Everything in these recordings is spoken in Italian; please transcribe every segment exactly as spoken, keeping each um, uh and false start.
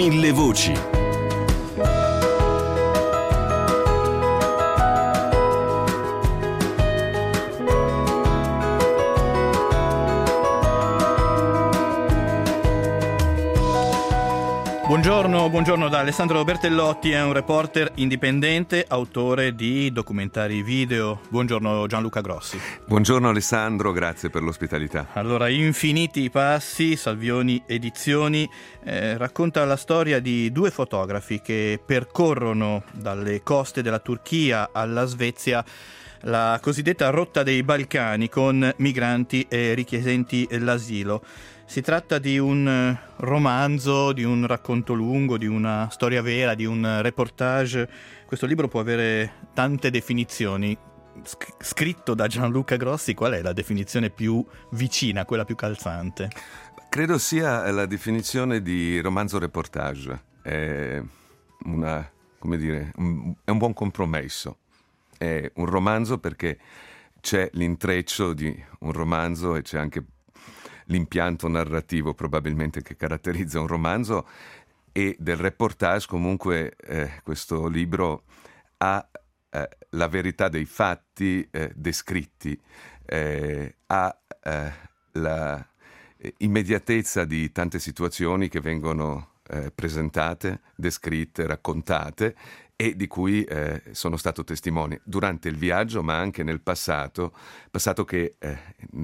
Mille voci. Buongiorno, buongiorno da Alessandro Bertellotti, è un reporter indipendente, autore di documentari video. Buongiorno Gianluca Grossi. Buongiorno Alessandro, grazie per l'ospitalità. Allora, Infiniti passi, Salvioni Edizioni, eh, racconta la storia di due fotografi che percorrono dalle coste della Turchia alla Svezia la cosiddetta rotta dei Balcani con migranti e richiedenti l'asilo. Si tratta di un romanzo, di un racconto lungo, di una storia vera, di un reportage. Questo libro può avere tante definizioni. Sc- scritto da Gianluca Grossi, qual è la definizione più vicina, quella più calzante? Credo sia la definizione di romanzo reportage. È una, come dire, un, è un buon compromesso. È un romanzo perché c'è l'intreccio di un romanzo e c'è anche l'impianto narrativo probabilmente che caratterizza un romanzo, e del reportage comunque eh, questo libro ha eh, la verità dei fatti eh, descritti, eh, ha eh, la immediatezza di tante situazioni che vengono eh, presentate, descritte, raccontate e di cui eh, sono stato testimone durante il viaggio, ma anche nel passato, passato che eh,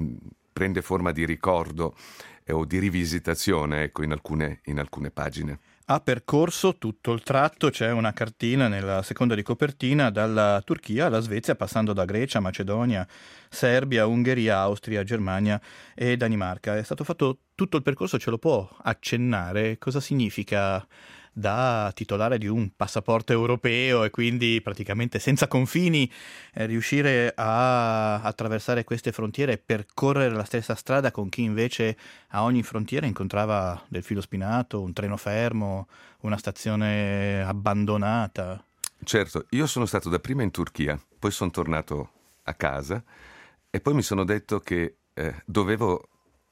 prende forma di ricordo eh, o di rivisitazione, ecco, in alcune, in alcune pagine. Ha percorso tutto il tratto, c'è una cartina nella seconda di copertina, dalla Turchia alla Svezia, passando da Grecia, Macedonia, Serbia, Ungheria, Austria, Germania e Danimarca. È stato fatto tutto il percorso, ce lo può accennare? Cosa significa da titolare di un passaporto europeo e quindi praticamente senza confini eh, riuscire a attraversare queste frontiere e percorrere la stessa strada con chi invece a ogni frontiera incontrava del filo spinato, un treno fermo, una stazione abbandonata? Certo, io sono stato dapprima in Turchia, poi sono tornato a casa e poi mi sono detto che eh, dovevo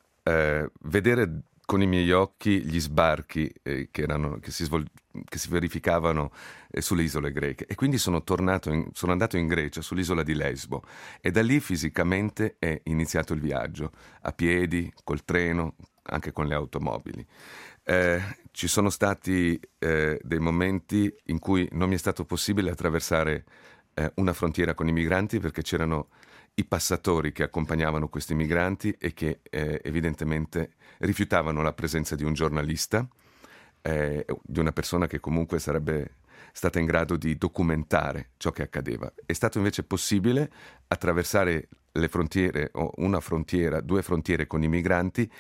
eh, vedere con i miei occhi gli sbarchi eh, che, erano, che, si svol- che si verificavano eh, sulle isole greche, e quindi sono tornato in, sono andato in Grecia, sull'isola di Lesbo, e da lì fisicamente è iniziato il viaggio, a piedi, col treno, anche con le automobili. Eh, ci sono stati eh, dei momenti in cui non mi è stato possibile attraversare eh, una frontiera con i migranti perché c'erano i passatori che accompagnavano questi migranti e che eh, evidentemente rifiutavano la presenza di un giornalista, eh, di una persona che comunque sarebbe stata in grado di documentare ciò che accadeva. È stato invece possibile attraversare le frontiere, o una frontiera, due frontiere con i migranti,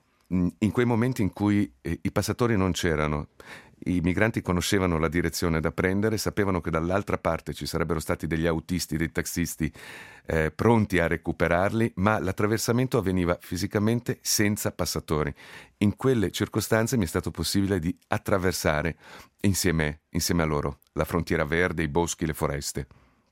in quei momenti in cui eh, i passatori non c'erano. I migranti conoscevano la direzione da prendere, sapevano che dall'altra parte ci sarebbero stati degli autisti, dei taxisti eh, pronti a recuperarli, ma l'attraversamento avveniva fisicamente senza passatori. In quelle circostanze mi è stato possibile di attraversare insieme, insieme a loro la frontiera verde, i boschi, le foreste.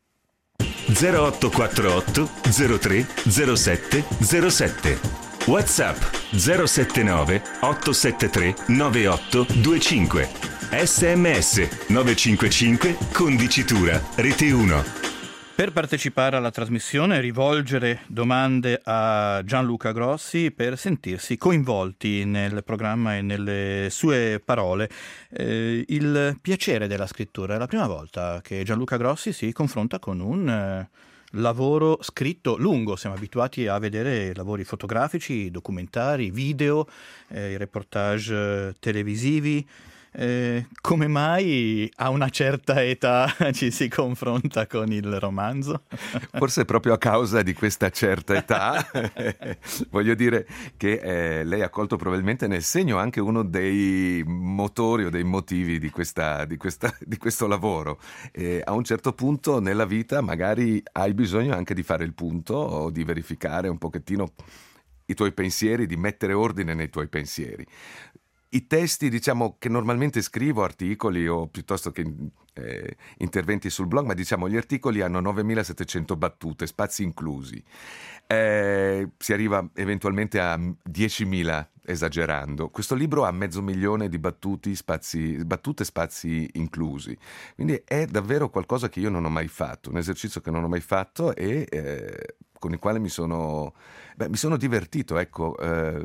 zero otto quattro otto zero tre zero sette zero sette. WhatsApp zero sette nove otto sette tre nove otto due cinque. S M S nove cinque cinque condicitura Rete uno. Per partecipare alla trasmissione, rivolgere domande a Gianluca Grossi per sentirsi coinvolti nel programma e nelle sue parole. Eh, il piacere della scrittura è la prima volta che Gianluca Grossi si confronta con un eh, lavoro scritto lungo. Siamo abituati a vedere lavori fotografici, documentari, video, eh, reportage televisivi. Eh, come mai a una certa età ci si confronta con il romanzo? Forse proprio a causa di questa certa età. Voglio dire che eh, lei ha colto probabilmente nel segno anche uno dei motori o dei motivi di, questa, di, questa, di questo lavoro. E a un certo punto nella vita magari hai bisogno anche di fare il punto o di verificare un pochettino i tuoi pensieri, di mettere ordine nei tuoi pensieri. i testi, diciamo, che normalmente scrivo, articoli o piuttosto che eh, interventi sul blog, ma diciamo gli articoli hanno novemilasettecento battute, spazi inclusi. Eh, si arriva eventualmente a diecimila esagerando. Questo libro ha mezzo milione di battuti, spazi, battute, spazi inclusi. Quindi è davvero qualcosa che io non ho mai fatto, un esercizio che non ho mai fatto e eh, con il quale mi sono, beh, mi sono divertito, ecco, eh,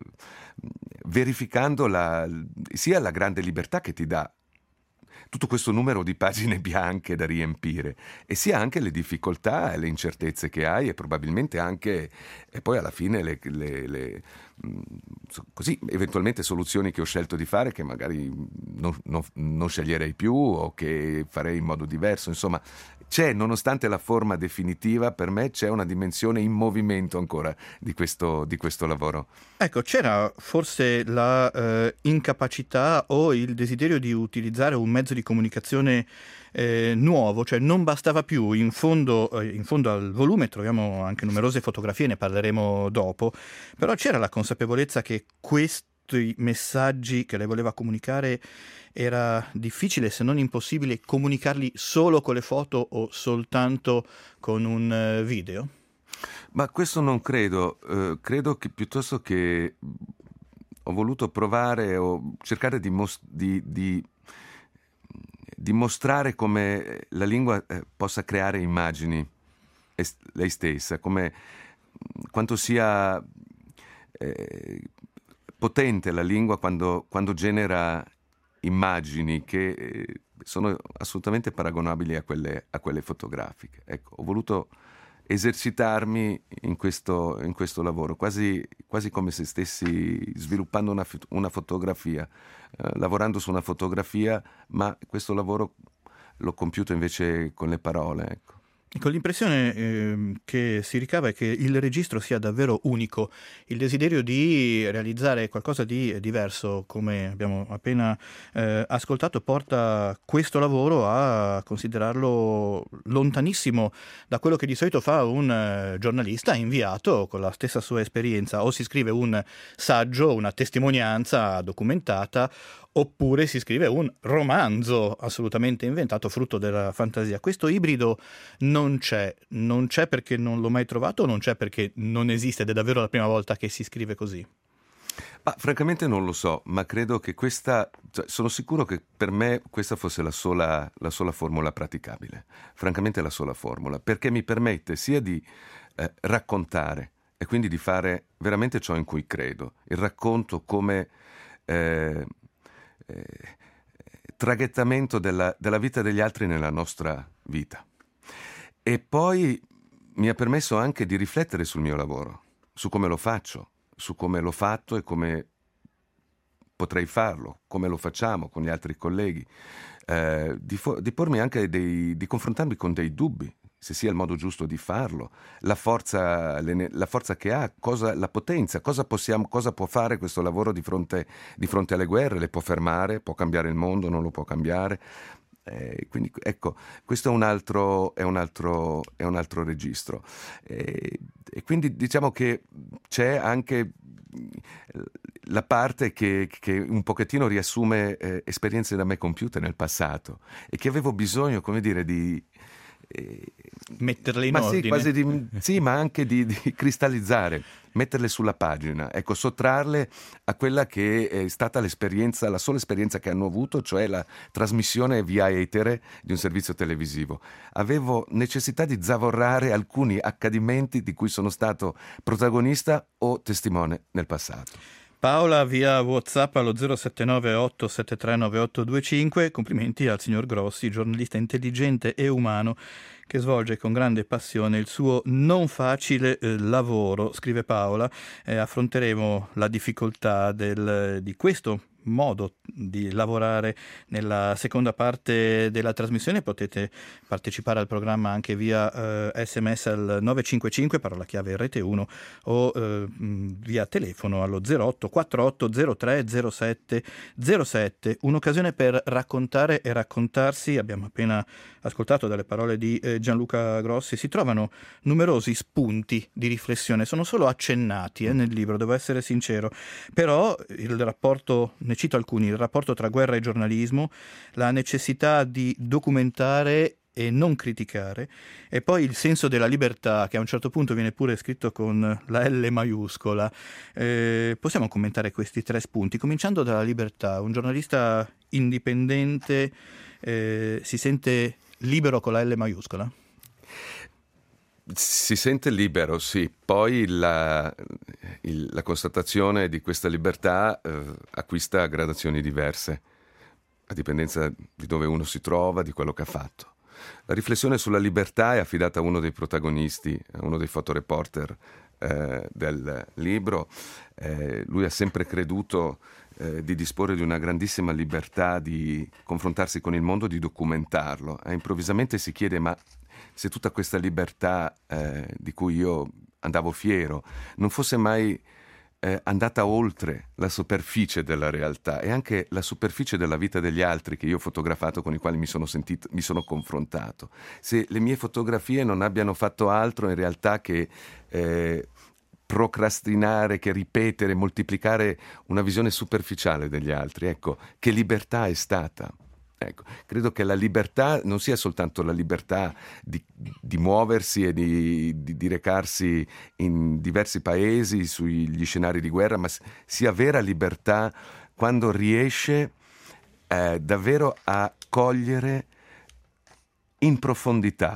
verificando la, sia la grande libertà che ti dà tutto questo numero di pagine bianche da riempire, e sia anche le difficoltà e le incertezze che hai, e probabilmente anche e poi alla fine le, le, le così eventualmente soluzioni che ho scelto di fare che magari non, non, non sceglierei più o che farei in modo diverso. Insomma, c'è, nonostante la forma definitiva, per me c'è una dimensione in movimento ancora di questo, di questo lavoro. Ecco, c'era forse la eh, incapacità o il desiderio di utilizzare un mezzo di comunicazione eh, nuovo, cioè non bastava più, in fondo, eh, in fondo al volume troviamo anche numerose fotografie, ne parleremo dopo, però c'era la consapevolezza che questi messaggi che lei voleva comunicare era difficile, se non impossibile, comunicarli solo con le foto o soltanto con un uh, video? Ma questo non credo, uh, credo che piuttosto che ho voluto provare o cercare di, mos- di, di, di mostrare come la lingua eh, possa creare immagini est- lei stessa, come quanto sia eh, potente la lingua quando, quando genera immagini che sono assolutamente paragonabili a quelle, a quelle fotografiche. Ecco, ho voluto esercitarmi in questo, in questo lavoro, quasi, quasi come se stessi sviluppando una, una fotografia, eh, lavorando su una fotografia, ma questo lavoro l'ho compiuto invece con le parole, ecco. Con l'impressione eh, che si ricava è che il registro sia davvero unico, il desiderio di realizzare qualcosa di diverso, come abbiamo appena eh, ascoltato, porta questo lavoro a considerarlo lontanissimo da quello che di solito fa un eh, giornalista inviato con la stessa sua esperienza. O si scrive un saggio, una testimonianza documentata, oppure si scrive un romanzo assolutamente inventato, frutto della fantasia. Questo ibrido non c'è, non c'è perché non l'ho mai trovato o non c'è perché non esiste ed è davvero la prima volta che si scrive così? Ma francamente non lo so, ma credo che questa, cioè, sono sicuro che per me questa fosse la sola, la sola formula praticabile, francamente la sola formula, perché mi permette sia di eh, raccontare e quindi di fare veramente ciò in cui credo, il racconto come eh, eh, traghettamento della, della vita degli altri nella nostra vita. E poi mi ha permesso anche di riflettere sul mio lavoro, su come lo faccio, su come l'ho fatto e come potrei farlo, come lo facciamo con gli altri colleghi, eh, di, fo- di pormi anche dei, di confrontarmi con dei dubbi, se sia il modo giusto di farlo, la forza, la forza che ha, cosa, la potenza, cosa, possiamo, cosa può fare questo lavoro di fronte, di fronte alle guerre, le può fermare, può cambiare il mondo, non lo può cambiare. Eh, quindi ecco, questo è un altro, è un altro, è un altro registro. Eh, e quindi diciamo che c'è anche la parte che, che un pochettino riassume eh, esperienze da me compiute nel passato e che avevo bisogno, come dire, di metterle in ma ordine. Sì, quasi di, sì, ma anche di, di cristallizzare, metterle sulla pagina, ecco, sottrarle a quella che è stata l'esperienza, la sola esperienza che hanno avuto, cioè la trasmissione via etere di un servizio televisivo. Avevo necessità di zavorrare alcuni accadimenti di cui sono stato protagonista o testimone nel passato. Paola via WhatsApp allo zero sette nove otto sette tre nove otto due cinque. Complimenti al signor Grossi, giornalista intelligente e umano che svolge con grande passione il suo non facile eh, lavoro. Scrive Paola, eh, affronteremo la difficoltà del, di questo modo di lavorare nella seconda parte della trasmissione. Potete partecipare al programma anche via eh, sms al nove cinque cinque, parola chiave R T uno, o eh, via telefono allo zero otto quattro otto zero tre zero sette zero sette. Un'occasione per raccontare e raccontarsi. Abbiamo appena ascoltato dalle parole di eh, Gianluca Grossi. Si trovano numerosi spunti di riflessione, sono solo accennati eh, nel libro, devo essere sincero, però il rapporto ne cito alcuni: il rapporto tra guerra e giornalismo, la necessità di documentare e non criticare, e poi il senso della libertà, che a un certo punto viene pure scritto con la L maiuscola. Eh, possiamo commentare questi tre spunti, cominciando dalla libertà. Un giornalista indipendente eh, si sente libero con la L maiuscola? Si sente libero, sì. Poi la, il, la constatazione di questa libertà eh, acquista gradazioni diverse, a dipendenza di dove uno si trova, di quello che ha fatto. La riflessione sulla libertà è affidata a uno dei protagonisti, a uno dei fotoreporter eh, del libro. Eh, lui ha sempre creduto eh, di disporre di una grandissima libertà di confrontarsi con il mondo, di documentarlo. E improvvisamente si chiede: ma se tutta questa libertà eh, di cui io andavo fiero non fosse mai eh, andata oltre la superficie della realtà e anche la superficie della vita degli altri che io ho fotografato, con i quali mi sono sentito, mi sono confrontato, se le mie fotografie non abbiano fatto altro in realtà che eh, procrastinare, che ripetere, moltiplicare una visione superficiale degli altri, ecco, che libertà è stata. Ecco, credo che la libertà non sia soltanto la libertà di, di muoversi e di, di, di recarsi in diversi paesi, sugli scenari di guerra, ma sia vera libertà quando riesce eh, davvero a cogliere in profondità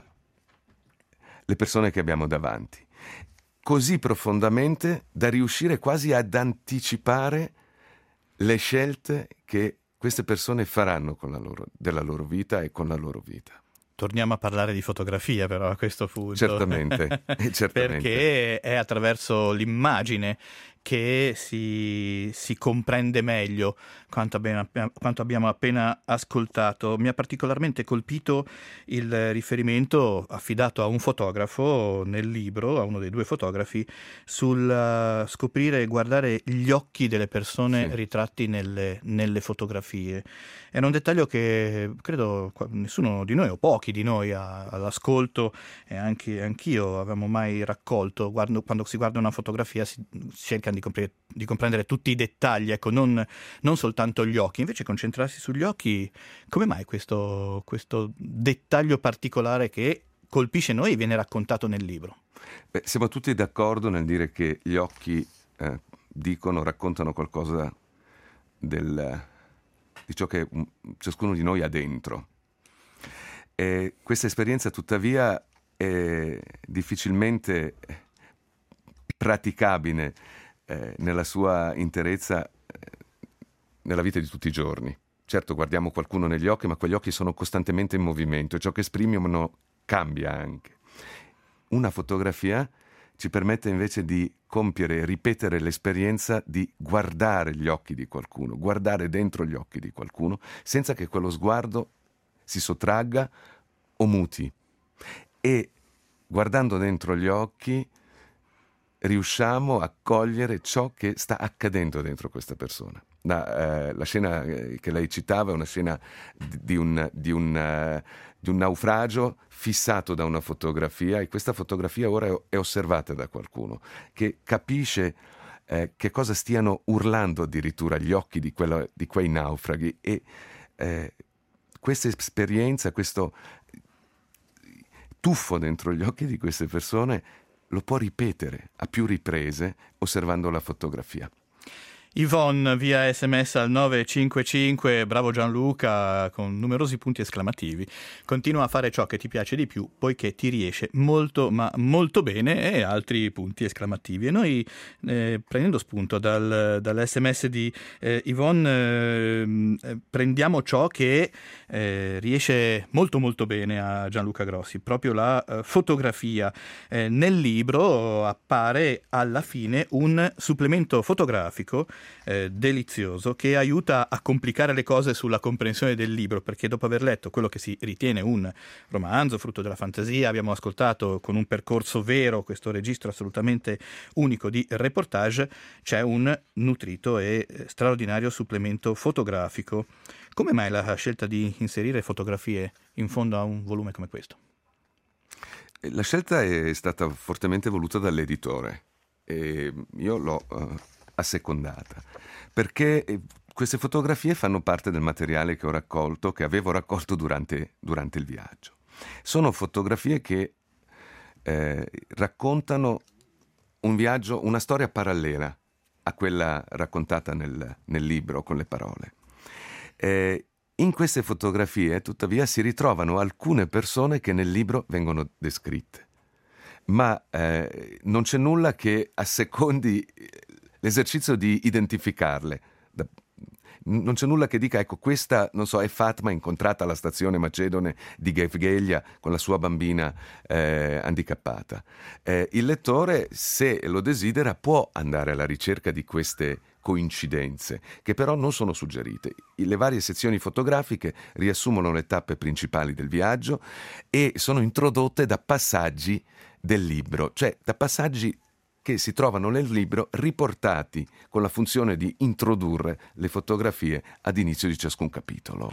le persone che abbiamo davanti, così profondamente da riuscire quasi ad anticipare le scelte che queste persone faranno con la loro, della loro vita e con la loro vita. Torniamo a parlare di fotografia però a questo punto. Certamente, certamente. Perché è attraverso l'immagine che si, si comprende meglio quanto abbiamo, quanto abbiamo appena ascoltato. Mi ha particolarmente colpito il riferimento affidato a un fotografo nel libro, a uno dei due fotografi, sul uh, scoprire e guardare gli occhi delle persone sì. ritratti nelle, nelle fotografie. Era un dettaglio che credo nessuno di noi o pochi di noi a, all'ascolto e anche anch'io avevamo mai raccolto. Guardo, quando si guarda una fotografia si cerca di, compre- di comprendere tutti i dettagli, ecco, non, non soltanto gli occhi. Invece concentrarsi sugli occhi, come mai questo, questo dettaglio particolare che colpisce noi e viene raccontato nel libro? Beh, siamo tutti d'accordo nel dire che gli occhi eh, dicono, raccontano qualcosa del, di ciò che um, ciascuno di noi ha dentro. E questa esperienza tuttavia è difficilmente praticabile eh, nella sua interezza eh, nella vita di tutti i giorni. Certo, guardiamo qualcuno negli occhi, ma quegli occhi sono costantemente in movimento e ciò che esprimono cambia anche. Una fotografia ci permette invece di compiere e ripetere l'esperienza di guardare gli occhi di qualcuno, guardare dentro gli occhi di qualcuno, senza che quello sguardo si sottragga o muti. E guardando dentro gli occhi riusciamo a cogliere ciò che sta accadendo dentro questa persona. La, eh, la scena che lei citava è una scena di, di, un, di, un, uh, di un naufragio fissato da una fotografia, e questa fotografia ora è, è osservata da qualcuno che capisce eh, che cosa stiano urlando addirittura gli occhi di, quello, di quei naufraghi, e eh, questa esperienza, questo tuffo dentro gli occhi di queste persone lo può ripetere a più riprese osservando la fotografia. Yvonne via sms al nove cinque cinque, bravo Gianluca, con numerosi punti esclamativi. Continua a fare ciò che ti piace di più, poiché ti riesce molto ma molto bene, e altri punti esclamativi. E noi, eh, prendendo spunto dal, dall'sms di eh, Yvonne, eh, prendiamo ciò che eh, riesce molto molto bene a Gianluca Grossi, proprio la eh, fotografia. Eh, nel libro appare alla fine un supplemento fotografico Eh, delizioso, che aiuta a complicare le cose sulla comprensione del libro, perché dopo aver letto quello che si ritiene un romanzo frutto della fantasia, abbiamo ascoltato con un percorso vero questo registro assolutamente unico di reportage, c'è un nutrito e straordinario supplemento fotografico. Come mai la scelta di inserire fotografie in fondo a un volume come questo? La scelta è stata fortemente voluta dall'editore e io l'ho uh... assecondata, perché queste fotografie fanno parte del materiale che ho raccolto, che avevo raccolto durante, durante il viaggio. Sono fotografie che eh, raccontano un viaggio, una storia parallela a quella raccontata nel, nel libro con le parole. Eh, in queste fotografie, tuttavia, si ritrovano alcune persone che nel libro vengono descritte, ma eh, non c'è nulla che assecondi l'esercizio di identificarle. Non c'è nulla che dica, ecco, questa, non so, è Fatma incontrata alla stazione macedone di Gevgelia con la sua bambina eh, handicappata. Eh, il lettore, se lo desidera, può andare alla ricerca di queste coincidenze, che però non sono suggerite. Le varie sezioni fotografiche riassumono le tappe principali del viaggio e sono introdotte da passaggi del libro, cioè da passaggi che si trovano nel libro riportati con la funzione di introdurre le fotografie ad inizio di ciascun capitolo.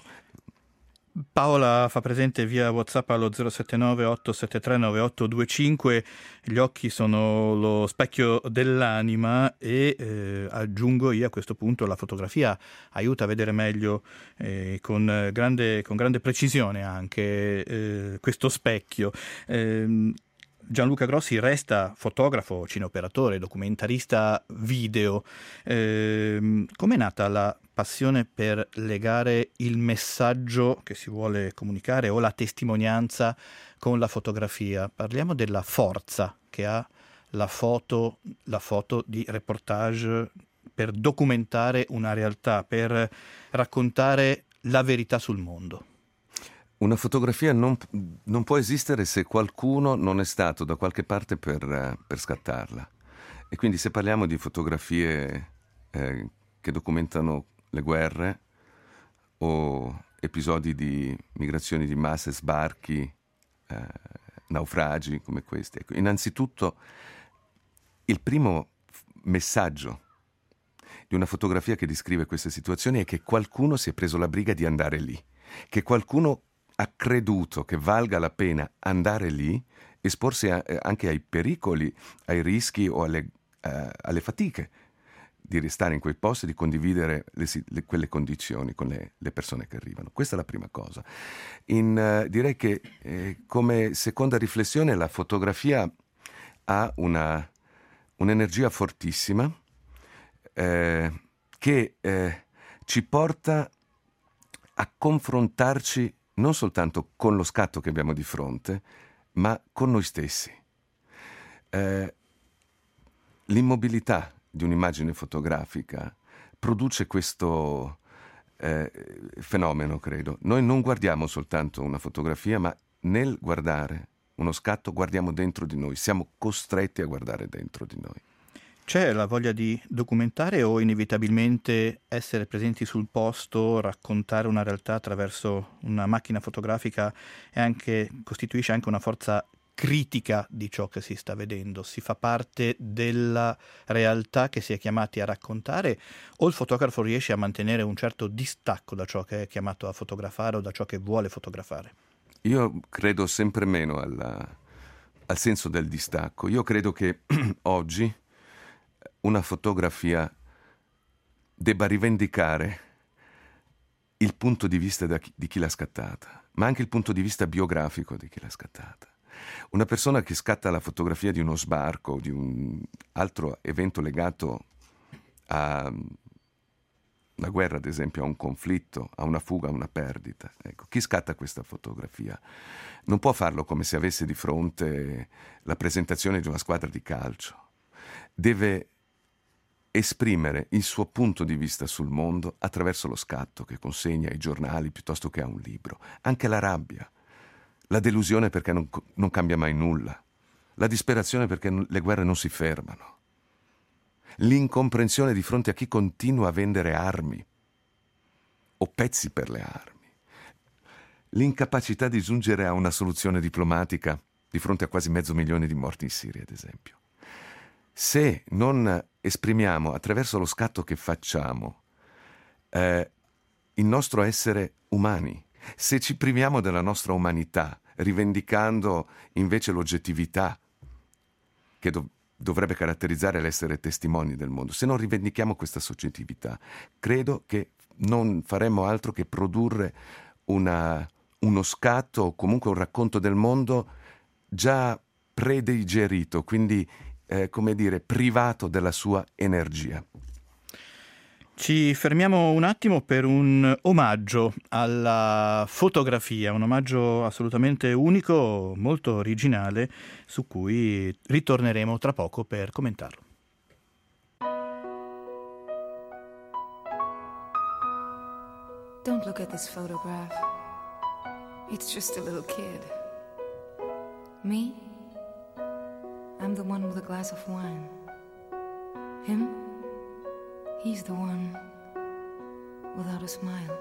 Paola fa presente via WhatsApp allo zero sette nove otto sette tre nove otto due cinque, gli occhi sono lo specchio dell'anima e eh, aggiungo io a questo punto la fotografia aiuta a vedere meglio eh, con, grande, con grande precisione anche eh, questo specchio. Eh, Gianluca Grossi resta fotografo, cineoperatore, documentarista video. Eh, com'è nata la passione per legare il messaggio che si vuole comunicare o la testimonianza con la fotografia? Parliamo della forza che ha la foto, la foto di reportage per documentare una realtà, per raccontare la verità sul mondo. Una fotografia non, non può esistere se qualcuno non è stato da qualche parte per, per scattarla. E quindi se parliamo di fotografie eh, che documentano le guerre o episodi di migrazioni di massa, sbarchi, eh, naufragi come questi, ecco, innanzitutto il primo messaggio di una fotografia che descrive queste situazioni è che qualcuno si è preso la briga di andare lì, che qualcuno ha creduto che valga la pena andare lì, esporsi a, eh, anche ai pericoli, ai rischi o alle, eh, alle fatiche di restare in quei posti, di condividere le, le, quelle condizioni con le, le persone che arrivano. Questa è la prima cosa. In, eh, direi che eh, come seconda riflessione la fotografia ha una, un'energia fortissima eh, che eh, ci porta a confrontarci non soltanto con lo scatto che abbiamo di fronte, ma con noi stessi. Eh, l'immobilità di un'immagine fotografica produce questo eh, fenomeno, credo. Noi non guardiamo soltanto una fotografia, ma nel guardare uno scatto guardiamo dentro di noi, siamo costretti a guardare dentro di noi. C'è la voglia di documentare o inevitabilmente essere presenti sul posto, raccontare una realtà attraverso una macchina fotografica e anche, costituisce anche una forza critica di ciò che si sta vedendo? Si fa parte della realtà che si è chiamati a raccontare o il fotografo riesce a mantenere un certo distacco da ciò che è chiamato a fotografare o da ciò che vuole fotografare? Io credo sempre meno alla, al senso del distacco. Io credo che oggi una fotografia debba rivendicare il punto di vista da chi, di chi l'ha scattata, ma anche il punto di vista biografico di chi l'ha scattata. Una persona che scatta la fotografia di uno sbarco, di un altro evento legato a una guerra, ad esempio, a un conflitto, a una fuga, a una perdita. Ecco, chi scatta questa fotografia non può farlo come se avesse di fronte la presentazione di una squadra di calcio. Deve esprimere il suo punto di vista sul mondo attraverso lo scatto che consegna ai giornali piuttosto che a un libro. Anche la rabbia, la delusione perché non, non cambia mai nulla, la disperazione perché le guerre non si fermano, l'incomprensione di fronte a chi continua a vendere armi o pezzi per le armi, l'incapacità di giungere a una soluzione diplomatica di fronte a quasi mezzo milione di morti in Siria, ad esempio. Se non esprimiamo attraverso lo scatto che facciamo eh, il nostro essere umani, se ci priviamo della nostra umanità, rivendicando invece l'oggettività che do- dovrebbe caratterizzare l'essere testimoni del mondo. Se non rivendichiamo questa soggettività, credo che non faremmo altro che produrre una, uno scatto o comunque un racconto del mondo già predigerito, quindi eh, come dire, privato della sua energia. Ci fermiamo un attimo per un omaggio alla fotografia, un omaggio assolutamente unico, molto originale, su cui ritorneremo tra poco per commentarlo. Don't look at this photograph. It's just a little kid. Me? I'm the one with a glass of wine. Him? He's the one without a smile.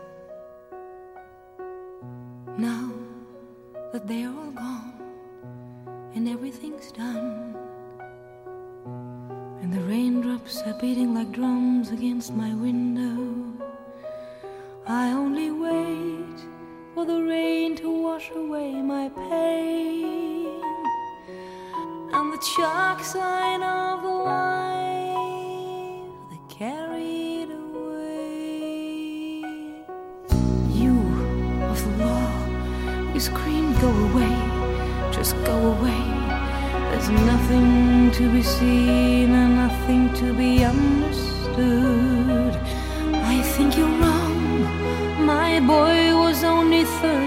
Now that they're all gone and everything's done, and the raindrops are beating like drums against my window, I only wait for the rain to wash away my pain and the chalk sign of the life that carried away. You of the law, you screamed, go away, just go away. There's nothing to be seen and nothing to be understood. I think you're wrong, my boy was only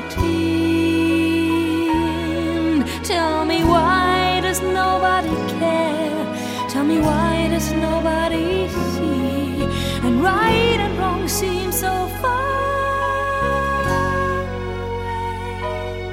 thirteen. Tell me, why does nobody care? Tell me, why does nobody see? And right and wrong seem so far away.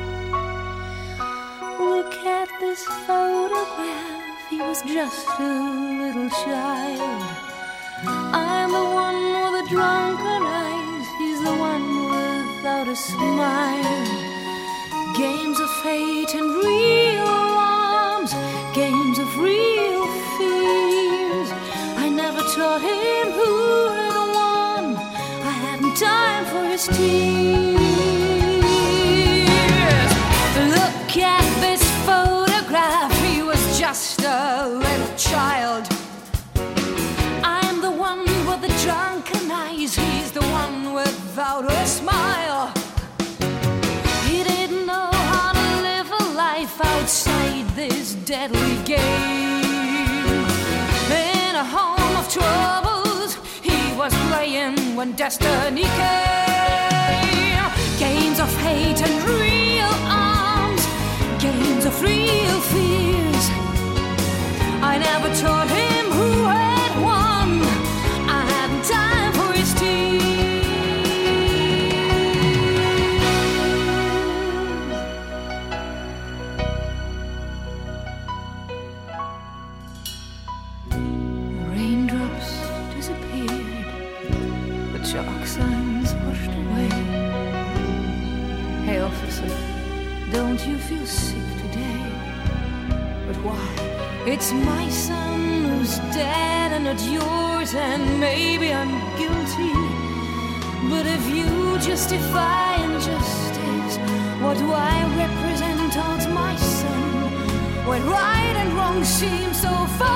Look at this photograph, he was just a little child. I'm the one with the drunken eyes, he's the one without a smile. Games of fate and real arms, games of real fears. I never taught him who had won, I hadn't time for his tears. Look at this photograph, he was just a little child. The drunken eyes, he's the one without a smile. He didn't know how to live a life outside this deadly game. In a home of troubles, he was playing when destiny came. Games of hate and real arms, games of real fears. I never taught him who had won, time for his tears. The raindrops disappeared, the chalk signs washed away. Hey officer, don't you feel sick today? But why? It's my son who's dead and not yours, and maybe I'm guilty. But if you justify injustice, what do I represent towards my son when right and wrong seem so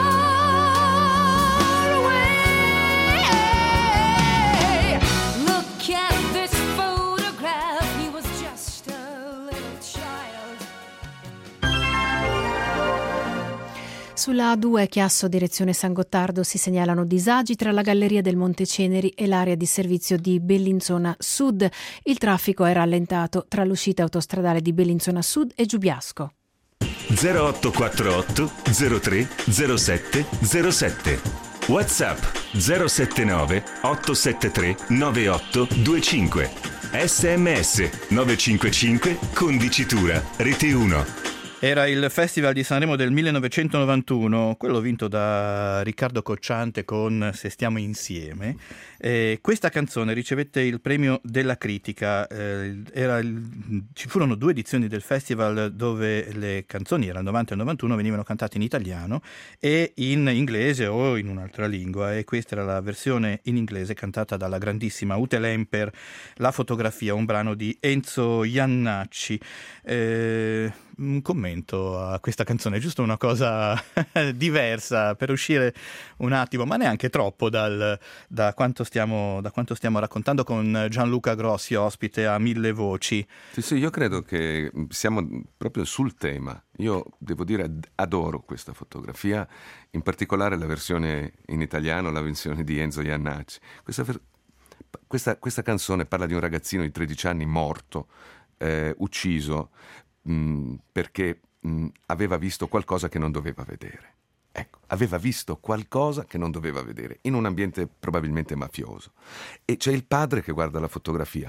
far away? Look at this photograph, he was just a little child. Sulla A due Chiasso direzione San Gottardo si segnalano disagi tra la galleria del Monte Ceneri e l'area di servizio di Bellinzona Sud. Il traffico è rallentato tra l'uscita autostradale di Bellinzona Sud e Giubiasco. zero otto quattro otto zero tre zero sette zero sette. WhatsApp zero sette nove otto sette tre nove otto due cinque. S M S nove cinque cinque con dicitura Rete uno. Era il Festival di Sanremo del millenovecentonovantuno, quello vinto da Riccardo Cocciante con Se stiamo insieme. Eh, questa canzone ricevette il premio della critica. Eh, era il, ci furono due edizioni del festival dove le canzoni, era il novanta e il novantuno, venivano cantate in italiano e in inglese o in un'altra lingua, e questa era la versione in inglese cantata dalla grandissima Ute Lemper, La fotografia, un brano di Enzo Iannacci. Eh, un commento a questa canzone, giusto una cosa diversa per uscire un attimo, ma neanche troppo dal, da, quanto stiamo, da quanto stiamo raccontando, con Gianluca Grossi ospite a Mille Voci. Sì, sì, io credo che siamo proprio sul tema. Io devo dire adoro questa fotografia, in particolare la versione in italiano, la versione di Enzo Iannacci. Questa, questa, questa canzone parla di un ragazzino di tredici anni morto, eh, ucciso, mh, perché mh, aveva visto qualcosa che non doveva vedere. Ecco, aveva visto qualcosa che non doveva vedere, in un ambiente probabilmente mafioso. E c'è il padre che guarda la fotografia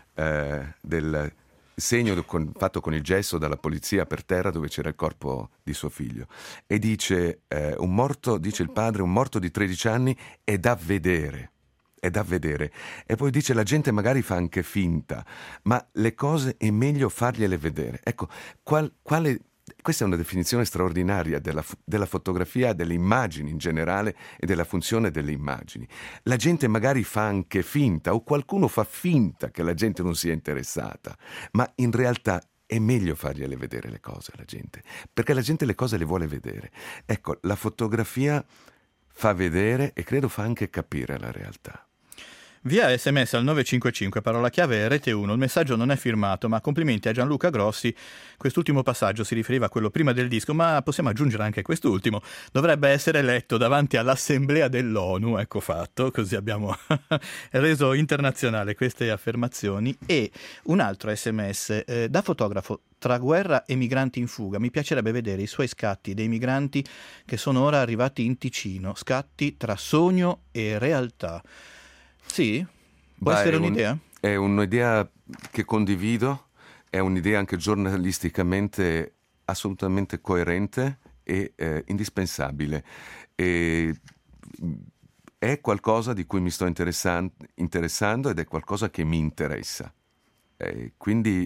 eh, del segno con, fatto con il gesso dalla polizia per terra dove c'era il corpo di suo figlio, e dice, eh, un morto, dice il padre, un morto di tredici anni è da vedere. È da vedere. E poi dice, la gente magari fa anche finta, ma le cose è meglio fargliele vedere. Ecco, qual, quale, questa è una definizione straordinaria della, della fotografia, delle immagini in generale e della funzione delle immagini. La gente magari fa anche finta, o qualcuno fa finta che la gente non sia interessata, ma in realtà è meglio fargliele vedere le cose alla gente, perché la gente le cose le vuole vedere. Ecco, la fotografia fa vedere e credo fa anche capire la realtà. Via sms al nove cinque cinque, parola chiave Rete uno. Il messaggio non è firmato, ma complimenti a Gianluca Grossi. Quest'ultimo passaggio si riferiva a quello prima del disco, ma possiamo aggiungere anche quest'ultimo. Dovrebbe essere letto davanti all'Assemblea dell'ONU, ecco fatto, così abbiamo reso internazionale queste affermazioni. E un altro sms, eh, da fotografo, tra guerra e migranti in fuga, mi piacerebbe vedere i suoi scatti dei migranti che sono ora arrivati in Ticino, scatti tra sogno e realtà. Sì? Può Beh, essere è un, un'idea? È un'idea che condivido, è un'idea anche giornalisticamente assolutamente coerente e eh, indispensabile. E è qualcosa di cui mi sto interessan- interessando ed è qualcosa che mi interessa. E quindi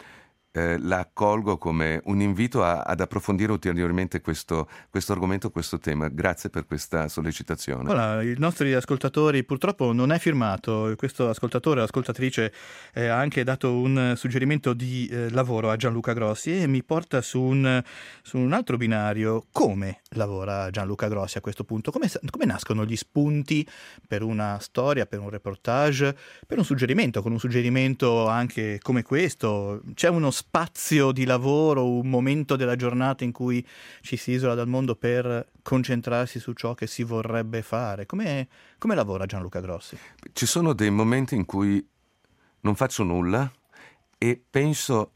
eh, la accolgo come un invito a, ad approfondire ulteriormente questo, questo argomento, questo tema. Grazie per questa sollecitazione. Voilà, i nostri ascoltatori, purtroppo non è firmato, questo ascoltatore o ascoltatrice eh, ha anche dato un suggerimento di eh, lavoro a Gianluca Grossi e mi porta su un, su un altro binario. Come lavora Gianluca Grossi a questo punto? Come, come nascono gli spunti per una storia, per un reportage, per un suggerimento? Con un suggerimento anche come questo c'è uno spazio di lavoro, un momento della giornata in cui ci si isola dal mondo per concentrarsi su ciò che si vorrebbe fare. Come, come lavora Gianluca Grossi? Ci sono dei momenti in cui non faccio nulla e penso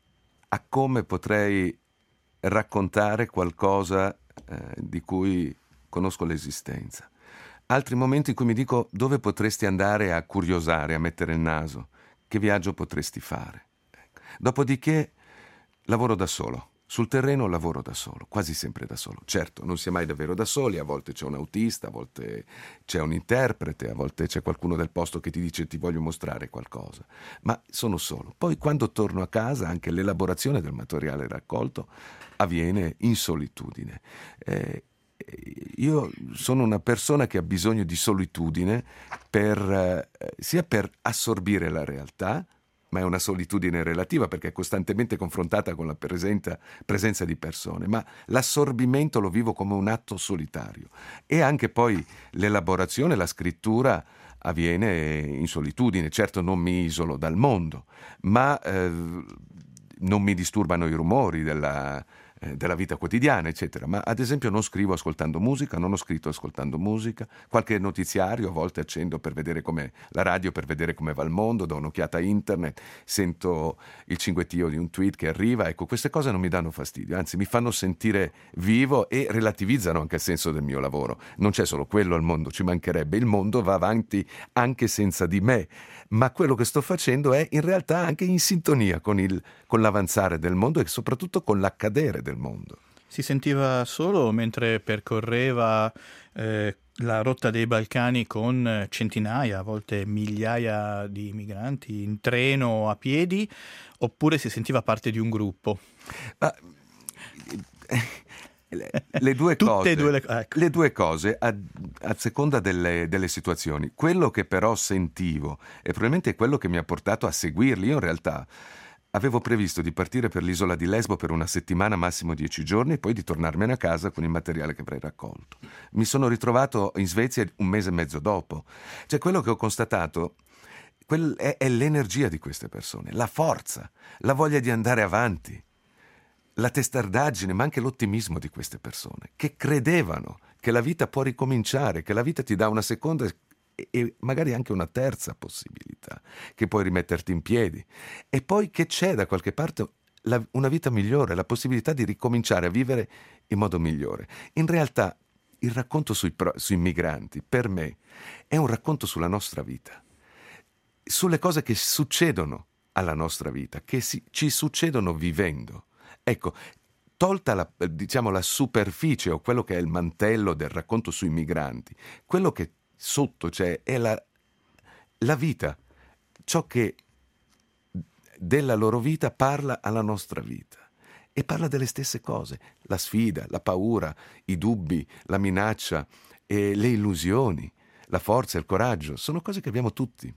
a come potrei raccontare qualcosa eh, di cui conosco l'esistenza. Altri momenti in cui mi dico dove potresti andare a curiosare, a mettere il naso, che viaggio potresti fare. Dopodiché lavoro da solo, sul terreno lavoro da solo, quasi sempre da solo. Certo, non si è mai davvero da soli, a volte c'è un autista, a volte c'è un interprete, a volte c'è qualcuno del posto che ti dice ti voglio mostrare qualcosa, ma sono solo. Poi quando torno a casa anche l'elaborazione del materiale raccolto avviene in solitudine. Eh, io sono una persona che ha bisogno di solitudine per, eh, sia per assorbire la realtà, ma è una solitudine relativa perché è costantemente confrontata con la presenza, presenza di persone, ma l'assorbimento lo vivo come un atto solitario e anche poi l'elaborazione, la scrittura avviene in solitudine. Certo non mi isolo dal mondo, ma eh, non mi disturbano i rumori della della vita quotidiana, eccetera. Ma ad esempio non scrivo ascoltando musica, non ho scritto ascoltando musica, qualche notiziario a volte accendo per vedere come la radio, per vedere come va il mondo, do un'occhiata a internet, sento il cinguettio di un tweet che arriva. Ecco, queste cose non mi danno fastidio, anzi mi fanno sentire vivo e relativizzano anche il senso del mio lavoro. Non c'è solo quello al mondo, ci mancherebbe, il mondo va avanti anche senza di me, ma quello che sto facendo è in realtà anche in sintonia con il con l'avanzare del mondo e soprattutto con l'accadere del mondo. Si sentiva solo mentre percorreva eh, la rotta dei Balcani con centinaia, a volte migliaia di migranti in treno o a piedi, oppure si sentiva parte di un gruppo? Ma, le, le due Tutte cose, e due le, ecco. le due cose a, a seconda delle, delle situazioni. Quello che però sentivo e probabilmente è quello che mi ha portato a seguirli. Io in realtà avevo previsto di partire per l'isola di Lesbo per una settimana, massimo dieci giorni, e poi di tornarmene a casa con il materiale che avrei raccolto. Mi sono ritrovato in Svezia un mese e mezzo dopo. Cioè, quello che ho constatato quel è, è l'energia di queste persone, la forza, la voglia di andare avanti, la testardaggine, ma anche l'ottimismo di queste persone, che credevano che la vita può ricominciare, che la vita ti dà una seconda e magari anche una terza possibilità, che puoi rimetterti in piedi, e poi che c'è da qualche parte la, una vita migliore, la possibilità di ricominciare a vivere in modo migliore. In realtà il racconto sui, sui migranti, per me, è un racconto sulla nostra vita, sulle cose che succedono alla nostra vita, che si, ci succedono vivendo. Ecco, tolta la, diciamo, la superficie o quello che è il mantello del racconto sui migranti, quello che sotto c'è è la, la vita, ciò che della loro vita parla alla nostra vita e parla delle stesse cose, la sfida, la paura, i dubbi, la minaccia, e le illusioni, la forza, il coraggio, sono cose che abbiamo tutti.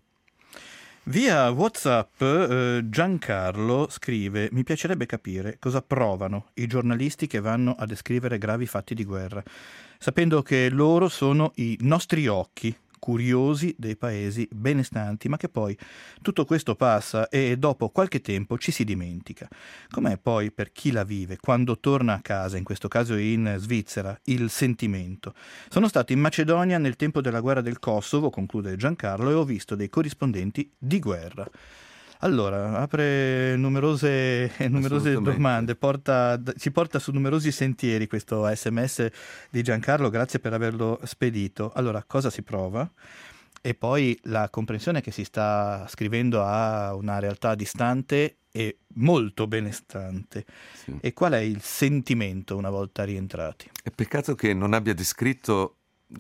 Via WhatsApp eh, Giancarlo scrive: mi piacerebbe capire cosa provano i giornalisti che vanno a descrivere gravi fatti di guerra, sapendo che loro sono i nostri occhi curiosi dei paesi benestanti, ma che poi tutto questo passa e dopo qualche tempo ci si dimentica. Com'è poi per chi la vive quando torna a casa, in questo caso in Svizzera, il sentimento? Sono stato in Macedonia nel tempo della guerra del Kosovo, conclude Giancarlo, e ho visto dei corrispondenti di guerra. Allora, apre numerose, numerose domande, porta, ci porta su numerosi sentieri questo sms di Giancarlo, grazie per averlo spedito. Allora, cosa si prova? E poi la comprensione che si sta scrivendo a una realtà distante e molto benestante. Sì. E qual è il sentimento una volta rientrati? È peccato che non abbia descritto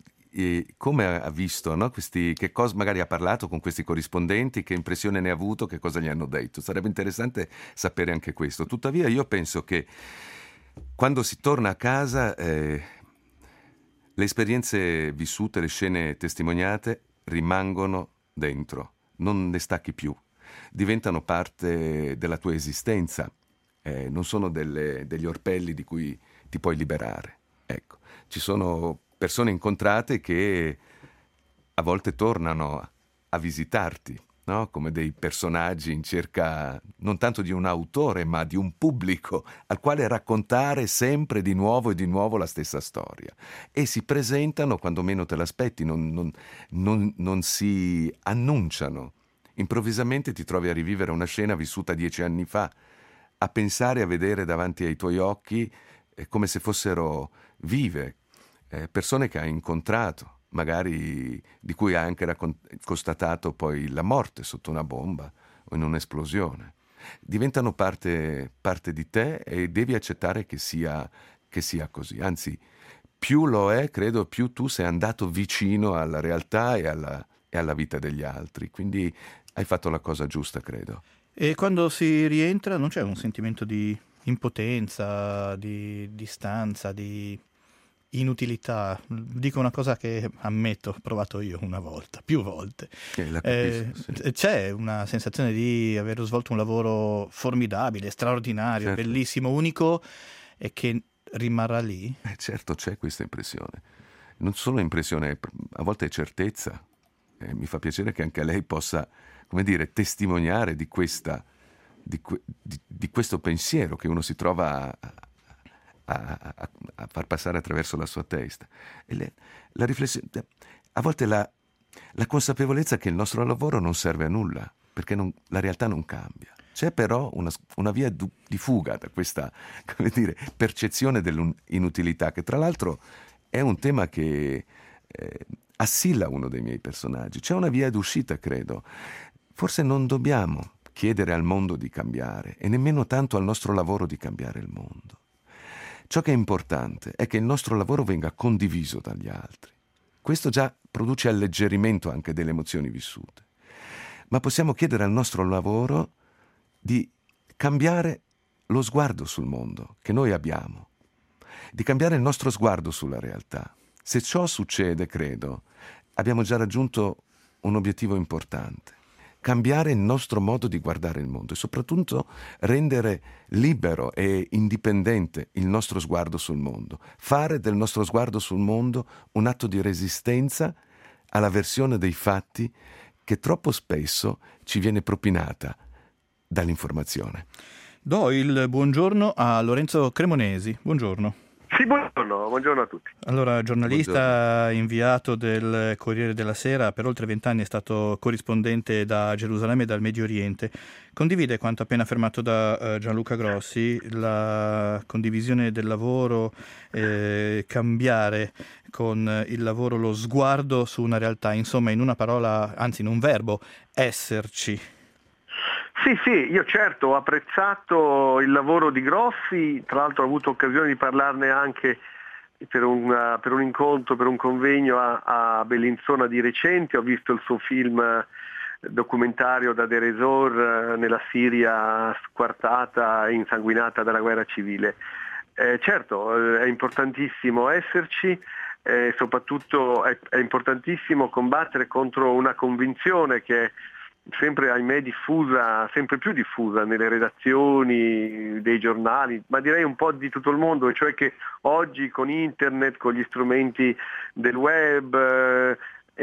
E come ha visto, no? Questi, che cosa magari ha parlato con questi corrispondenti, che impressione ne ha avuto, che cosa gli hanno detto. Sarebbe interessante sapere anche questo. Tuttavia io penso che quando si torna a casa eh, le esperienze vissute, le scene testimoniate rimangono dentro, non ne stacchi più, diventano parte della tua esistenza, eh, non sono delle, degli orpelli di cui ti puoi liberare. Ecco, ci sono persone incontrate che a volte tornano a visitarti, no? Come dei personaggi in cerca non tanto di un autore, ma di un pubblico al quale raccontare sempre di nuovo e di nuovo la stessa storia. E si presentano quando meno te l'aspetti, non, non, non, non si annunciano. Improvvisamente ti trovi a rivivere una scena vissuta dieci anni fa, a pensare, a vedere davanti ai tuoi occhi eh, come se fossero vive, Eh, persone che hai incontrato, magari di cui hai anche raccont- constatato poi la morte sotto una bomba o in un'esplosione. Diventano parte, parte di te e devi accettare che sia, che sia così. Anzi, più lo è, credo, più tu sei andato vicino alla realtà e alla, e alla vita degli altri. Quindi hai fatto la cosa giusta, credo. E quando si rientra non c'è un sentimento di impotenza, di distanza, di inutilità? Dico una cosa che ammetto, ho provato io una volta, più volte. Eh, sì. C'è una sensazione di aver svolto un lavoro formidabile, straordinario, certo, bellissimo, unico, e che rimarrà lì? Eh, certo, c'è questa impressione. Non solo impressione, a volte è certezza. Eh, mi fa piacere che anche lei possa, come dire, testimoniare di questa, di, di, di questo pensiero che uno si trova a, A, a, a far passare attraverso la sua testa. E le, la riflessione, a volte la, la consapevolezza che il nostro lavoro non serve a nulla, perché non, la realtà non cambia. C'è però una, una via du, di fuga da questa, come dire, percezione dell'inutilità, che tra l'altro è un tema che eh, assilla uno dei miei personaggi. C'è una via d'uscita, credo. Forse non dobbiamo chiedere al mondo di cambiare e nemmeno tanto al nostro lavoro di cambiare il mondo. Ciò che è importante è che il nostro lavoro venga condiviso dagli altri. Questo già produce alleggerimento anche delle emozioni vissute. Ma possiamo chiedere al nostro lavoro di cambiare lo sguardo sul mondo che noi abbiamo, di cambiare il nostro sguardo sulla realtà. Se ciò succede, credo, abbiamo già raggiunto un obiettivo importante. cambiare il nostro modo di guardare il mondo e soprattutto rendere libero e indipendente il nostro sguardo sul mondo, fare del nostro sguardo sul mondo un atto di resistenza alla versione dei fatti che troppo spesso ci viene propinata dall'informazione. Do il buongiorno a Lorenzo Cremonesi. Buongiorno. Sì, buongiorno, buongiorno a tutti. Allora, giornalista Buongiorno. inviato del Corriere della Sera, per oltre vent'anni è stato corrispondente da Gerusalemme e dal Medio Oriente. Condivide quanto appena affermato da uh, Gianluca Grossi, la condivisione del lavoro, eh, cambiare con il lavoro lo sguardo su una realtà, insomma, in una parola, anzi in un verbo, esserci. Sì, sì, io certo ho apprezzato il lavoro di Grossi, tra l'altro ho avuto occasione di parlarne anche per un, per un incontro, per un convegno a, a Bellinzona di recente, ho visto il suo film documentario da Deir ez-Zor nella Siria squartata e insanguinata dalla guerra civile. Eh, certo, è importantissimo esserci, eh, soprattutto è, è importantissimo combattere contro una convinzione che è sempre ahimè diffusa, sempre più diffusa nelle redazioni dei giornali, ma direi un po' di tutto il mondo, e cioè che oggi con internet, con gli strumenti del web eh,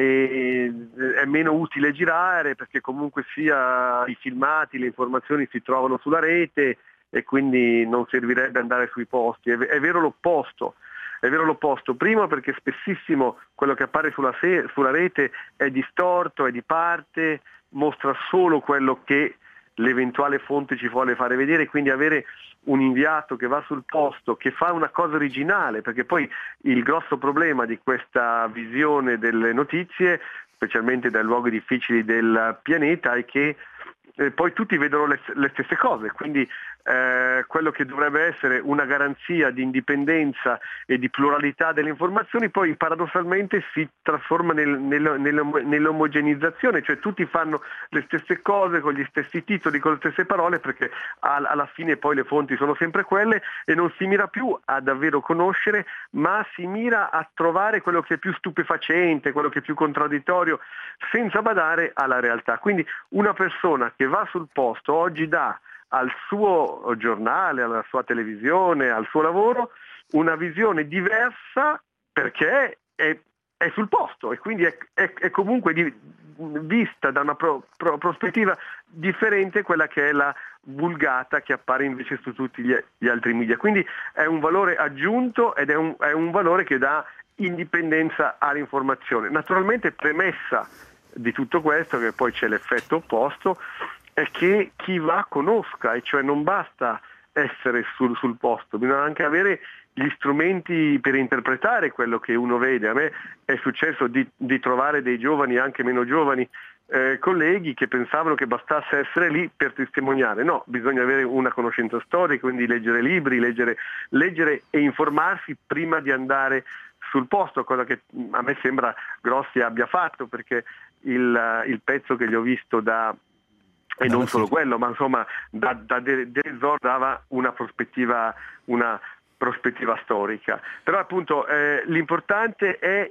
e, è meno utile girare perché comunque sia i filmati, le informazioni si trovano sulla rete e quindi non servirebbe andare sui posti. È, è vero l'opposto. È vero l'opposto, prima perché spessissimo quello che appare sulla, se- sulla rete è distorto, è di parte, mostra solo quello che l'eventuale fonte ci vuole fare vedere, quindi avere un inviato che va sul posto, che fa una cosa originale, perché poi il grosso problema di questa visione delle notizie, specialmente dai luoghi difficili del pianeta, è che eh, poi tutti vedono le, le stesse cose, quindi eh, quello che dovrebbe essere una garanzia di indipendenza e di pluralità delle informazioni poi paradossalmente si trasforma nel, nel, nel, nell'omogenizzazione, cioè tutti fanno le stesse cose con gli stessi titoli, con le stesse parole, perché al, alla fine poi le fonti sono sempre quelle e non si mira più a davvero conoscere, ma si mira a trovare quello che è più stupefacente, quello che è più contraddittorio, senza badare alla realtà. Quindi una persona che va sul posto oggi dà al suo giornale, alla sua televisione, al suo lavoro una visione diversa perché è, è sul posto e quindi è, è, è comunque di, vista da una pro, pro, prospettiva differente quella che è la vulgata che appare invece su tutti gli, gli altri media. Quindi è un valore aggiunto ed è un, è un valore che dà indipendenza all'informazione. Naturalmente premessa di tutto questo, che poi c'è l'effetto opposto, è che chi va conosca, e cioè non basta essere sul, sul posto, bisogna anche avere gli strumenti per interpretare quello che uno vede. A me è successo di, di trovare dei giovani, anche meno giovani, eh, colleghi che pensavano che bastasse essere lì per testimoniare. No, bisogna avere una conoscenza storica, quindi leggere libri, leggere, leggere e informarsi prima di andare sul posto, cosa che a me sembra Grossi abbia fatto, perché il, il pezzo che gli ho visto da e non solo quello, ma insomma da, da Deir ez-Zor dava una prospettiva, una prospettiva storica. Però appunto eh, l'importante è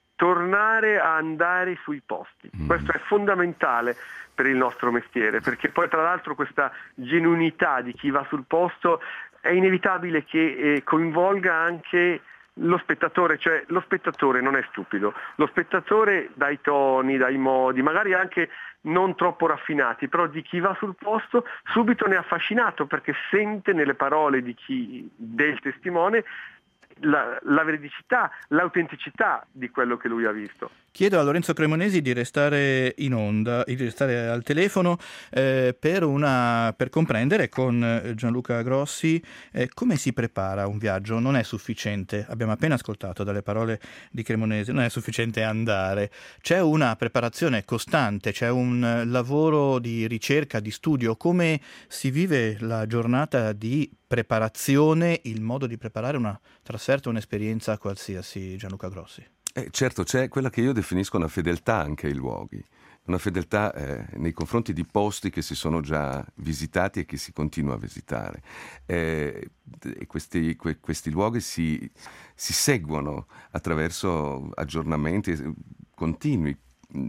tornare a andare sui posti. Mm. Questo è fondamentale per il nostro mestiere, perché poi tra l'altro questa genuinità di chi va sul posto è inevitabile che eh, coinvolga anche lo spettatore, cioè lo spettatore non è stupido, lo spettatore dai toni, dai modi, magari anche non troppo raffinati, però di chi va sul posto subito ne è affascinato perché sente nelle parole di chi, del testimone la, la veridicità, l'autenticità di quello che lui ha visto. Chiedo a Lorenzo Cremonesi di restare in onda, di restare al telefono eh, per, una, per comprendere con Gianluca Grossi eh, come si prepara un viaggio. Non è sufficiente, abbiamo appena ascoltato dalle parole di Cremonesi, non è sufficiente andare. C'è una preparazione costante, c'è un lavoro di ricerca, di studio. Come si vive la giornata di preparazione, il modo di preparare una trasferta, un'esperienza qualsiasi, Gianluca Grossi? Eh, certo, c'è quella che io definisco una fedeltà anche ai luoghi, una fedeltà eh, nei confronti di posti che si sono già visitati e che si continua a visitare. Eh, e questi, que, questi luoghi si, si seguono attraverso aggiornamenti continui.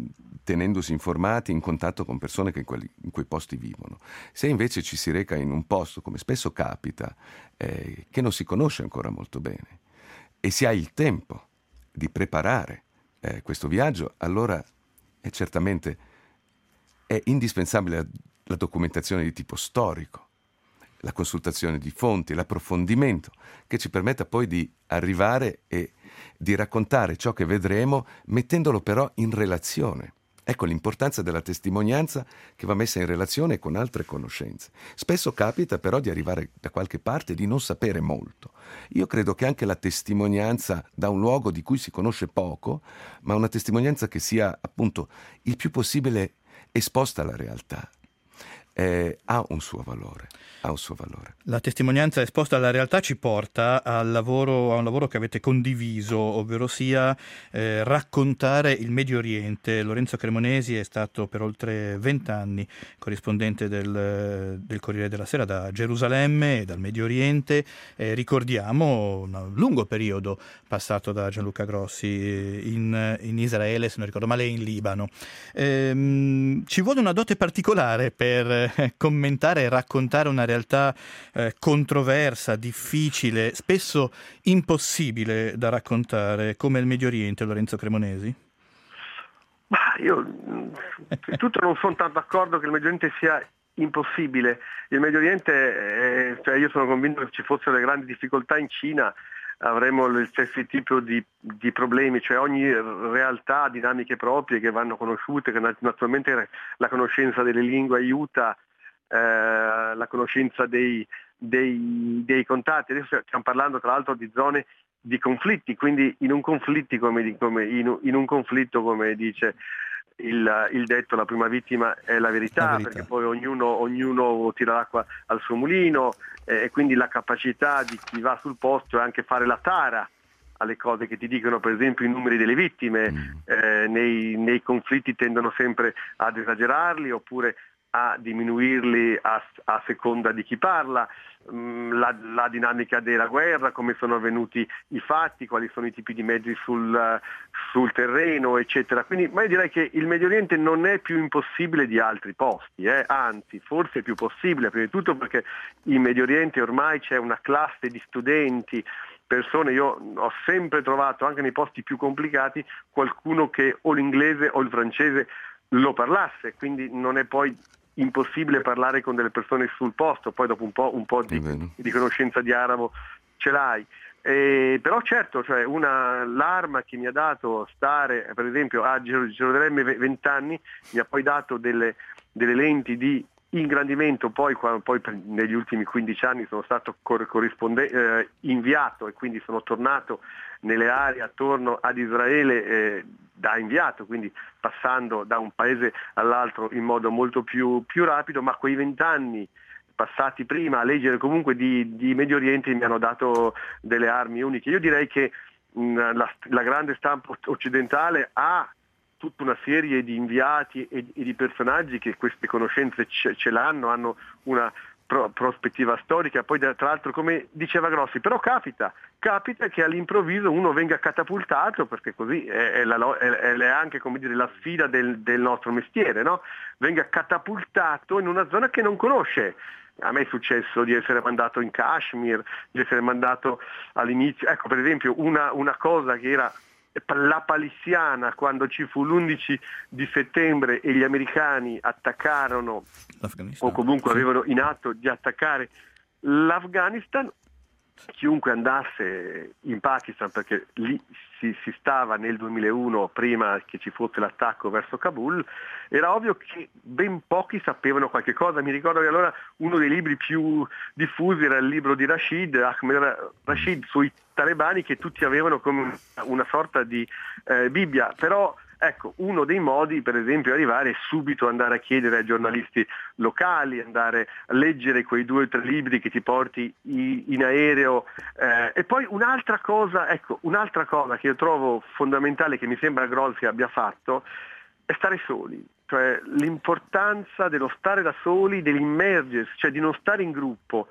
tenendosi informati, in contatto con persone che in, quelli, in quei posti vivono. Se invece ci si reca in un posto, come spesso capita, eh, che non si conosce ancora molto bene, e si ha il tempo di preparare eh, questo viaggio, allora è certamente è indispensabile la, la documentazione di tipo storico, la consultazione di fonti, l'approfondimento, che ci permetta poi di arrivare e di raccontare ciò che vedremo, mettendolo però in relazione. Ecco l'importanza della testimonianza, che va messa in relazione con altre conoscenze. Spesso capita però di arrivare da qualche parte e di non sapere molto. Io credo che anche la testimonianza da un luogo di cui si conosce poco, ma una testimonianza che sia appunto il più possibile esposta alla realtà, eh, ha un suo valore. Ha un suo valore. La testimonianza esposta alla realtà ci porta al lavoro, a un lavoro che avete condiviso, ovvero sia eh, raccontare il Medio Oriente. Lorenzo Cremonesi è stato per oltre vent'anni corrispondente del, del Corriere della Sera da Gerusalemme e dal Medio Oriente. Eh, ricordiamo un lungo periodo passato da Gianluca Grossi in, in Israele, se non ricordo male, in Libano. Ehm, ci vuole una dote particolare per eh, commentare e raccontare una realtà eh, controversa, difficile, spesso impossibile da raccontare, come il Medio Oriente, Lorenzo Cremonesi? Ma io tutto non sono tanto d'accordo che il Medio Oriente sia impossibile. Il Medio Oriente, eh, cioè io sono convinto che ci fossero le grandi difficoltà in Cina, avremo lo stesso tipo di, di problemi, cioè ogni realtà ha dinamiche proprie che vanno conosciute, che naturalmente la conoscenza delle lingue aiuta, Eh, la conoscenza dei, dei, dei contatti. Adesso stiamo parlando tra l'altro di zone di conflitti, quindi in un, conflitti come, come, in, in un conflitto, come dice il, il detto, la prima vittima è la verità, la verità. Perché poi ognuno, ognuno tira l'acqua al suo mulino, eh, e quindi la capacità di chi va sul posto è anche fare la tara alle cose che ti dicono, per esempio i numeri delle vittime. mm. eh, nei, nei conflitti tendono sempre ad esagerarli oppure a diminuirli a, a seconda di chi parla, mm, la, la dinamica della guerra, come sono avvenuti i fatti, quali sono i tipi di mezzi sul, sul terreno, eccetera. Quindi, ma io direi che il Medio Oriente non è più impossibile di altri posti, eh? Anzi, forse è più possibile, prima di tutto perché in Medio Oriente ormai c'è una classe di studenti, persone, io ho sempre trovato, anche nei posti più complicati, qualcuno che o l'inglese o il francese lo parlasse, quindi non è poi impossibile parlare con delle persone sul posto, poi dopo un po', un po' di, di conoscenza di arabo ce l'hai. Eh, però certo, cioè una, l'arma che mi ha dato stare, per esempio, a Gerusalemme vent'anni, mi ha poi dato delle, delle lenti di ingrandimento, poi, quando, poi negli ultimi quindici anni sono stato cor- corrisponde- eh, inviato e quindi sono tornato nelle aree attorno ad Israele eh, da inviato, quindi passando da un paese all'altro in modo molto più, più rapido, ma quei vent'anni passati prima a leggere comunque di, di Medio Oriente mi hanno dato delle armi uniche. Io direi che mh, la, la grande stampa occidentale ha tutta una serie di inviati e, e di personaggi che queste conoscenze ce, ce l'hanno, hanno una pro, prospettiva storica, poi tra l'altro, come diceva Grossi, però capita, capita che all'improvviso uno venga catapultato, perché così è, è, la, è, è anche, come dire, la sfida del, del nostro mestiere, no? Venga catapultato in una zona che non conosce. A me è successo di essere mandato in Kashmir, di essere mandato all'inizio, ecco per esempio una, una cosa che era la palissiana, quando ci fu l'undici di settembre e gli americani attaccarono o comunque sì. avevano in atto di attaccare l'Afghanistan, chiunque andasse in Pakistan, perché lì si, si stava nel duemilauno, prima che ci fosse l'attacco verso Kabul, era ovvio che ben pochi sapevano qualche cosa. Mi ricordo che allora uno dei libri più diffusi era il libro di Rashid, Ahmed Rashid, sui talebani, che tutti avevano come una sorta di eh, Bibbia, però ecco, uno dei modi per esempio è arrivare e subito andare a chiedere ai giornalisti locali, andare a leggere quei due o tre libri che ti porti in aereo, eh, e poi un'altra cosa, ecco, un'altra cosa che io trovo fondamentale, che mi sembra Grossi abbia fatto, è stare soli, cioè l'importanza dello stare da soli, dell'immergersi, cioè di non stare in gruppo.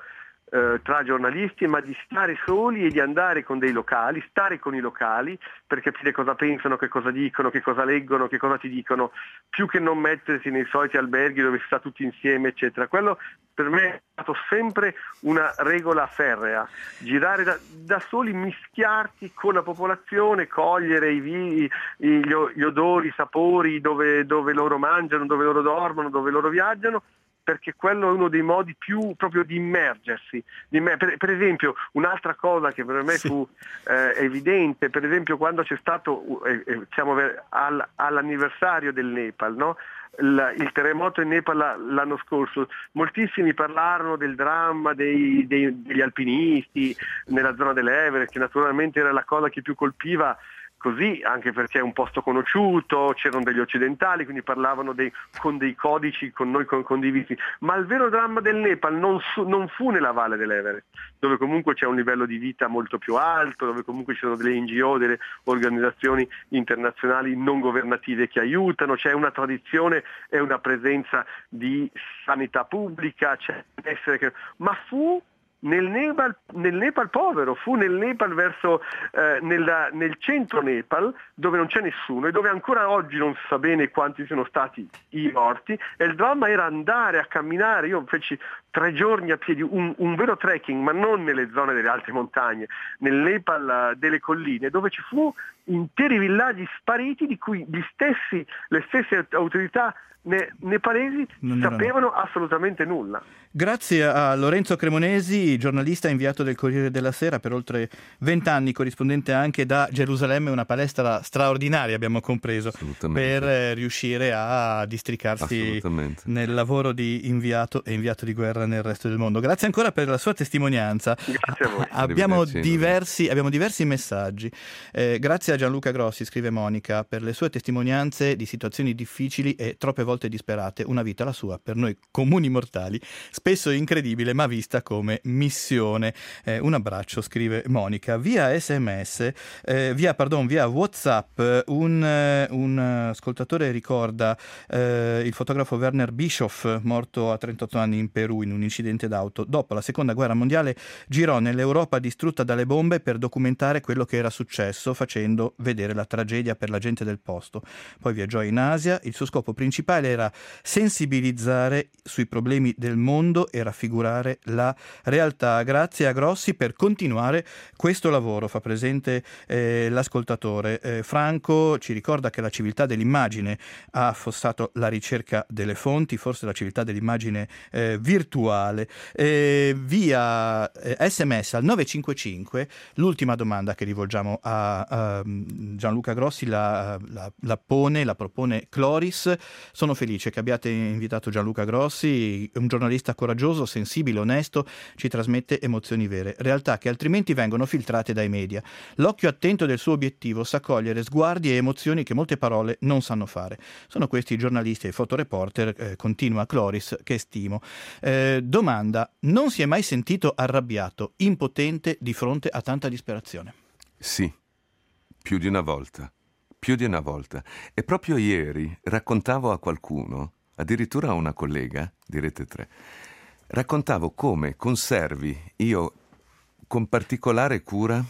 eh, tra giornalisti, ma di stare soli e di andare con dei locali, stare con i locali per capire cosa pensano, che cosa dicono, che cosa leggono, che cosa ti dicono, più che non mettersi nei soliti alberghi dove si sta tutti insieme, eccetera. Quello per me è stato sempre una regola ferrea, girare da, da soli, mischiarti con la popolazione, cogliere i, vi, gli, gli odori, i sapori, dove, dove loro mangiano, dove loro dormono, dove loro viaggiano, perché quello è uno dei modi più proprio di immergersi. Di me. per, per esempio, un'altra cosa che per me sì. fu eh, evidente, per esempio quando c'è stato, eh, eh, siamo al, all'anniversario del Nepal, no? Il, il terremoto in Nepal l'anno scorso, moltissimi parlarono del dramma dei, dei, degli alpinisti nella zona dell'Everest, che naturalmente era la cosa che più colpiva, così, anche perché è un posto conosciuto, c'erano degli occidentali, quindi parlavano dei, con dei codici con noi con, condivisi, ma il vero dramma del Nepal non, su, non fu nella valle dell'Everest, dove comunque c'è un livello di vita molto più alto, dove comunque ci sono delle N G O, delle organizzazioni internazionali non governative che aiutano, c'è una tradizione e una presenza di sanità pubblica, c'è essere che... ma fu Nel Nepal, nel Nepal povero, fu nel Nepal verso eh, nella, nel centro Nepal, dove non c'è nessuno e dove ancora oggi non si sa bene quanti siano stati i morti, e il dramma era andare a camminare. Io feci tre giorni a piedi, un, un vero trekking, ma non nelle zone delle alte montagne, nel Nepal delle colline, dove ci fu interi villaggi spariti di cui gli stessi, le stesse autorità Ne, nepalesi non sapevano assolutamente nulla. Grazie a Lorenzo Cremonesi, giornalista inviato del Corriere della Sera per oltre vent'anni, corrispondente anche da Gerusalemme, una palestra straordinaria, abbiamo compreso, per eh, riuscire a districarsi nel lavoro di inviato e inviato di guerra nel resto del mondo. Grazie ancora per la sua testimonianza. Grazie a voi. Abbiamo diversi, abbiamo diversi messaggi. Eh, grazie a Gianluca Grossi, scrive Monica, per le sue testimonianze di situazioni difficili e troppe volte volte disperate, una vita la sua, per noi comuni mortali, spesso incredibile ma vista come missione. Eh, un abbraccio, scrive Monica. Via sms, eh, via, pardon, via WhatsApp, un, un ascoltatore ricorda eh, il fotografo Werner Bischoff, morto a trentotto anni in Perù in un incidente d'auto. Dopo la seconda guerra mondiale girò nell'Europa distrutta dalle bombe per documentare quello che era successo, facendo vedere la tragedia per la gente del posto. Poi viaggiò in Asia, il suo scopo principale era sensibilizzare sui problemi del mondo e raffigurare la realtà. Grazie a Grossi per continuare questo lavoro, fa presente eh, l'ascoltatore. Eh, Franco ci ricorda che la civiltà dell'immagine ha affossato la ricerca delle fonti, forse la civiltà dell'immagine eh, virtuale. Eh, via eh, sms al nove cinque cinque, l'ultima domanda che rivolgiamo a, a Gianluca Grossi la, la, la pone, la propone Cloris. Sono felice che abbiate invitato Gianluca Grossi, un giornalista coraggioso, sensibile, onesto, ci trasmette emozioni vere, realtà che altrimenti vengono filtrate dai media. L'occhio attento del suo obiettivo sa cogliere sguardi e emozioni che molte parole non sanno fare. Sono questi i giornalisti e fotoreporter, eh, continua Cloris, che stimo. Eh, domanda, non si è mai sentito arrabbiato, impotente di fronte a tanta disperazione? Sì, più di una volta. Più di una volta. E proprio ieri raccontavo a qualcuno, addirittura a una collega di Rete tre, raccontavo come conservi io con particolare cura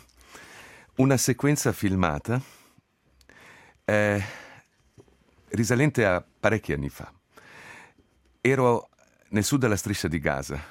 una sequenza filmata eh, risalente a parecchi anni fa. Ero nel sud della striscia di Gaza.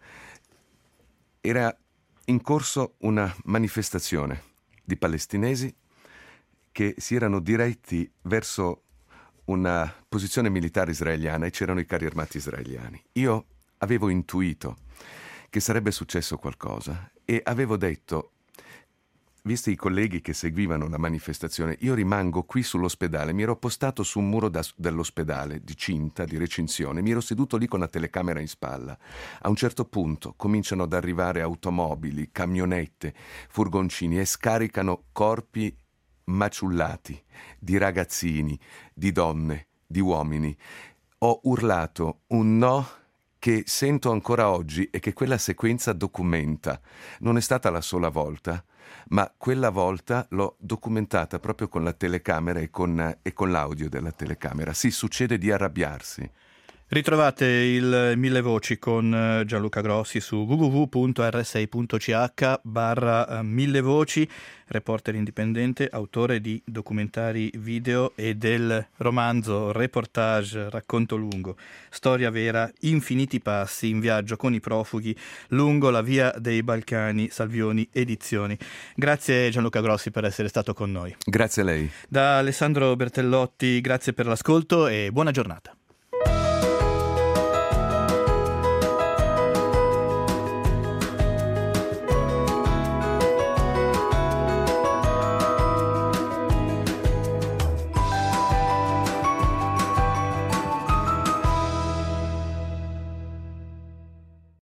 Era in corso una manifestazione di palestinesi che si erano diretti verso una posizione militare israeliana e c'erano i carri armati israeliani. Io avevo intuito che sarebbe successo qualcosa e avevo detto, visti i colleghi che seguivano la manifestazione, io rimango qui sull'ospedale. Mi ero postato su un muro da, dell'ospedale di cinta, di recinzione, mi ero seduto lì con la telecamera in spalla. A un certo punto cominciano ad arrivare automobili, camionette, furgoncini e scaricano corpi maciullati, di ragazzini, di donne, di uomini. Ho urlato un no che sento ancora oggi e che quella sequenza documenta. Non è stata la sola volta, ma quella volta l'ho documentata proprio con la telecamera e con, e con l'audio della telecamera. Sì, succede di arrabbiarsi. Ritrovate il Mille Voci con Gianluca Grossi su w w w punto r sei punto c h barra Mille Voci, reporter indipendente, autore di documentari video e del romanzo reportage racconto lungo, storia vera, infiniti passi in viaggio con i profughi lungo la via dei Balcani, Salvioni Edizioni. Grazie Gianluca Grossi per essere stato con noi. Grazie a lei. Da Alessandro Bertellotti, grazie per l'ascolto e buona giornata.